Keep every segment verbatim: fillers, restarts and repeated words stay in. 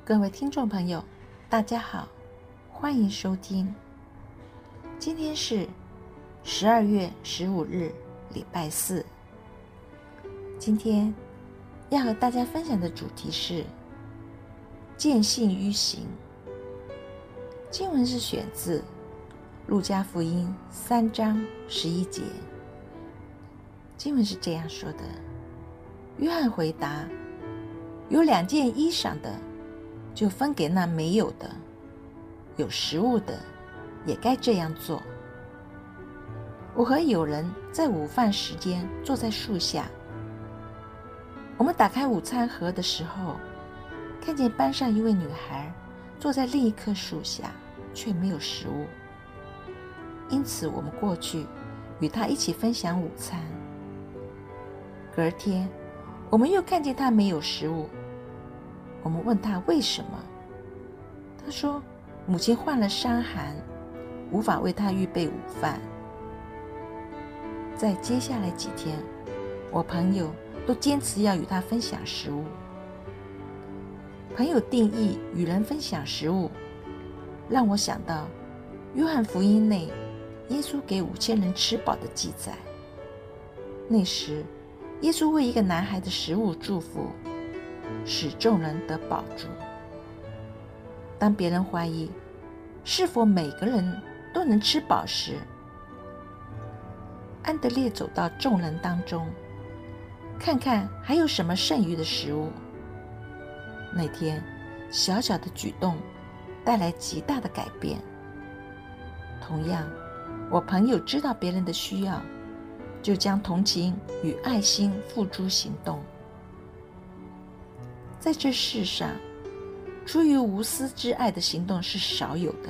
各位听众朋友，大家好，欢迎收听。今天是十二月十五日，礼拜四。今天要和大家分享的主题是见信于行。经文是选自路加福音三章十一节。经文是这样说的：约翰回答，有两件衣裳的就分给那没有的，有食物的也该这样做。我和友人在午饭时间坐在树下，我们打开午餐盒的时候，看见班上一位女孩坐在另一棵树下，却没有食物，因此我们过去与她一起分享午餐。隔天我们又看见她没有食物，我们问她为什么，她说母亲患了伤寒，无法为她预备午饭。在接下来几天，我朋友都坚持要与她分享食物。朋友定义与人分享食物，让我想到约翰福音内耶稣给五千人吃饱的记载。那时耶稣为一个男孩的食物祝福，使众人得饱足。当别人怀疑是否每个人都能吃饱时，安德烈走到众人当中，看看还有什么剩余的食物。那天小小的举动带来极大的改变。同样，我朋友知道别人的需要，就将同情与爱心付诸行动。在这世上，出于无私之爱的行动是少有的，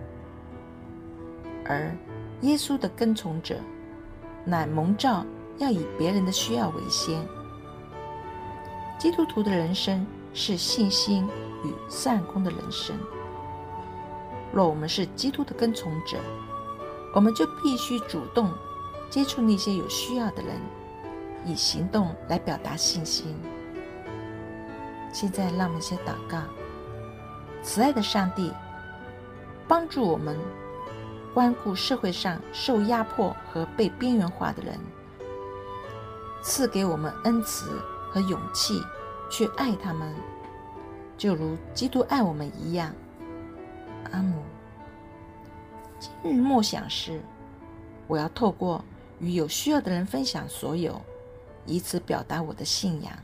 而耶稣的跟从者乃蒙召要以别人的需要为先。基督徒的人生是信心与善功的人生。若我们是基督的跟从者，我们就必须主动接触那些有需要的人，以行动来表达信心。现在让我们先祷告。慈爱的上帝，帮助我们关顾社会上受压迫和被边缘化的人，赐给我们恩慈和勇气去爱他们，就如基督爱我们一样。阿们。今日默想时，我要透过与有需要的人分享所有，以此表达我的信仰。